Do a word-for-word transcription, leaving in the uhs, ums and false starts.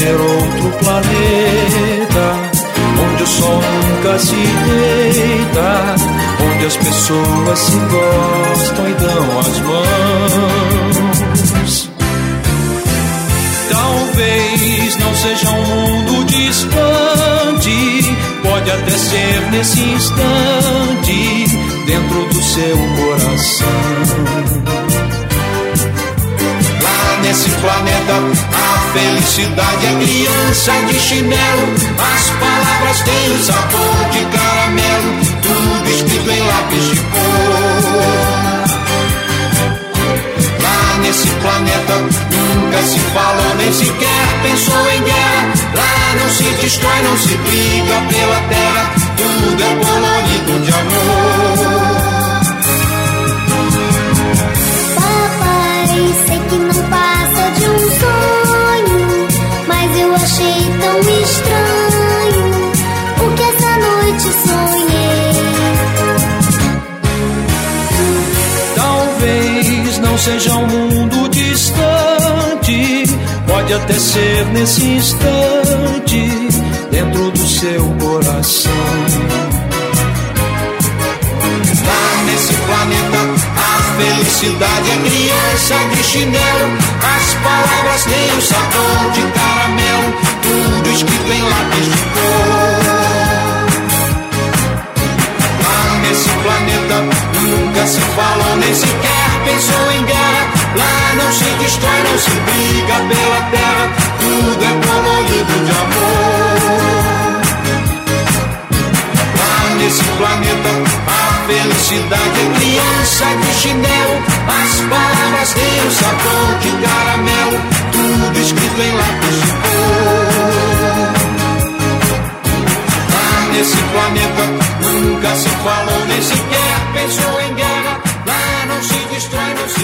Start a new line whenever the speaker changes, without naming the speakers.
ser outro planeta, onde o sol nunca se deita, onde as pessoas se gostam e dão as mãos. Talvez não seja um mundo distante, pode até ser nesse instante, dentro do seu coração. Lá nesse planeta a felicidade é criança de chinelo, as palavras têm o sabor de caramelo, tudo escrito em lápis de cor. Lá nesse planeta nunca se falou, nem sequer pensou em guerra. Lá não se destrói, não se briga pela terra, tudo é colorido de amor.
Papai, sei que não passa de um sonho, mas eu achei tão estranho o que essa noite sonhei.
Talvez não seja um mundo distante, pode até ser nesse instante, dentro do seu coração. Lá nesse planeta a felicidade é criança de chinelo, as palavras têm o sabor de caramelo, tudo escrito em lápis de cor. Lá nesse planeta nunca se falou, nem sequer pensou em guerra. Lá não se destrói, não se briga pela terra, tudo é colorido de amor. Lá nesse planeta a felicidade é criança de chinelo, as palavras têm o sabor de caramelo, tudo escrito em lápis de cor. Lá nesse planeta nunca se falou, nem sequer pensou em guerra. Lá não se destrói, não se